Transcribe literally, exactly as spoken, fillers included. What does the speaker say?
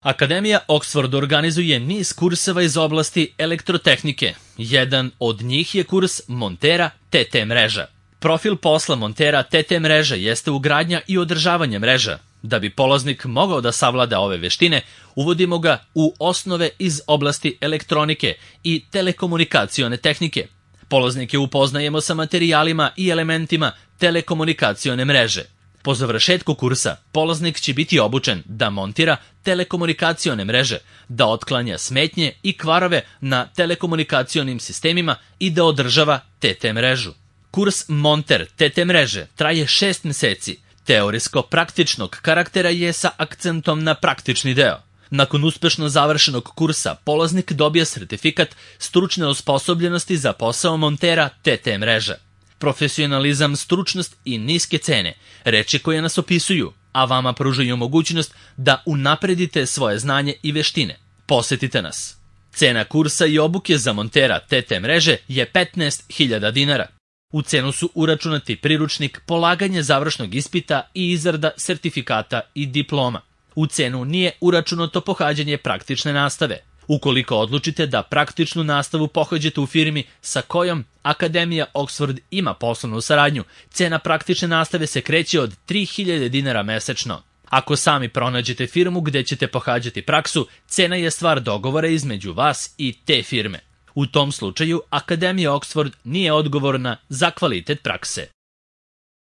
Akademija Oxford organizuje niz kurseva iz oblasti elektrotehnike. Jedan od njih je kurs montera T T mreža. Profil posla montera T T mreža jeste ugradnja i održavanje mreža. Da bi polaznik mogao da savlada ove veštine, uvodimo ga u osnove iz oblasti elektronike i telekomunikacione tehnike. Polaznike upoznajemo sa materijalima i elementima telekomunikacione mreže. Po završetku kursa, polaznik će biti obučen da montira telekomunikacione mreže, da otklanja smetnje i kvarove na telekomunikacionim sistemima i da održava T T mrežu. Kurs Monter T T mreže traje šest meseci. Teorijsko-praktičnog karaktera je sa akcentom na praktični deo. Nakon uspešno završenog kursa, polaznik dobija sertifikat stručne osposobljenosti za posao montera T T mreža. Profesionalizam, stručnost i niske cene, reči koje nas opisuju, a vama pružaju mogućnost da unapredite svoje znanje i veštine. Posetite nas. Cena kursa i obuke za montera T T mreže je petnaest hiljada dinara. U cenu su uračunati priručnik, polaganje završnog ispita i izrada sertifikata i diploma. U cenu nije uračunato pohađanje praktične nastave. Ukoliko odlučite da praktičnu nastavu pohađate u firmi sa kojom Akademija Oxford ima poslovnu saradnju, cena praktične nastave se kreće od tri hiljade dinara mesečno. Ako sami pronađete firmu gde ćete pohađati praksu, cena je stvar dogovora između vas i te firme. U tom slučaju, Akademija Oxford nije odgovorna za kvalitet prakse.